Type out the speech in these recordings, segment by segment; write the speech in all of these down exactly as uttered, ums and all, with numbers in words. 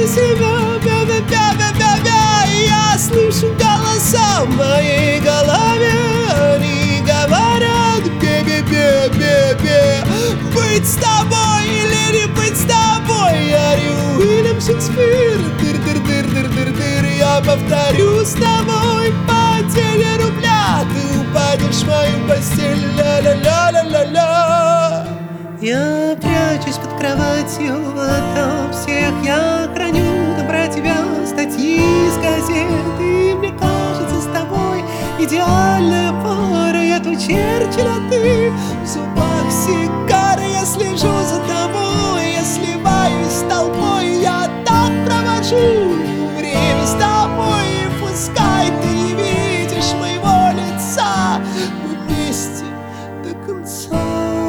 за себя, бя-бя-бя-бя-бя. Я слышу голоса в моей голове. Они говорят бе-бе-бе-бе-бе. Быть с тобой или не быть с тобой. Я не Уильям Шекспир. Дыр-дыр-дыр-дыр-дыр-дыр. Я повторю с тобой по теле рубля. Ты упадешь в мою постель. Ля-ля-ля-ля-ля-ля. Я прячусь под кроватью ото всех. Я храню там про тебя статьи из газет. И мне кажется, с тобой идеальная пара. Я твой Черчилль, а ты в зубах сигары. Я слежу за тобой, я сливаюсь с толпой. Я так провожу время с тобой. И пускай ты не видишь моего лица, мы вместе до конца.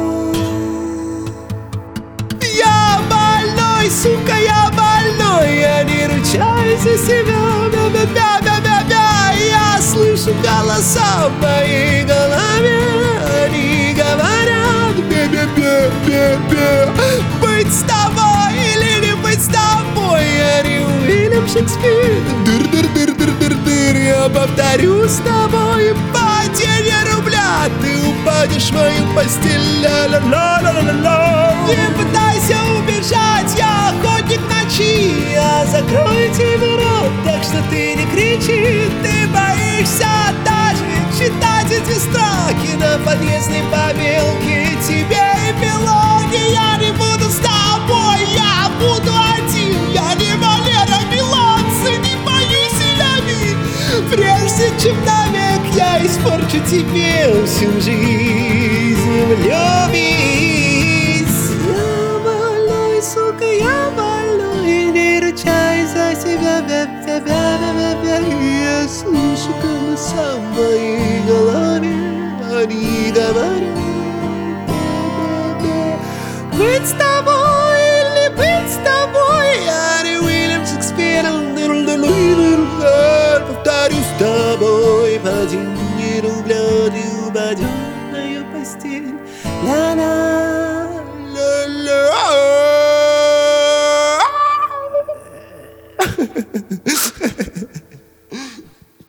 Я больной, сука, я больной. Я не ручаюсь за себя. Бя-бя-бя-бя-бя. Я слышу голоса в моей голове. Они говорят бе-бе-бе-бе-бе. Быть с тобой или не быть с тобой. Я не Уильям Шекспир. Дыр-дыр-дыр-дыр-дыр-дыр. Я повторю с тобой по тени рубля. Ты упадешь в мою постель. Ля-ля-ля-ля-ля-ля. Не пытайся убежать, я охотник ночи. Я закрою тебе рот, так что ты не кричи. Ты боишься даже читать эти строки на подъездной побелке. Тебе эпилоги. Я не буду с тобой, я буду один. Я не Валера Меладзе, не боюсь и ляви. Прежде чем навек я испорчу тебе всю жизнь. Влюбись. Я больной, сука, я больной. Не ручай за себя, бя-бя-бя-бя-бя. Я слышу голоса в моей голове. Они говорят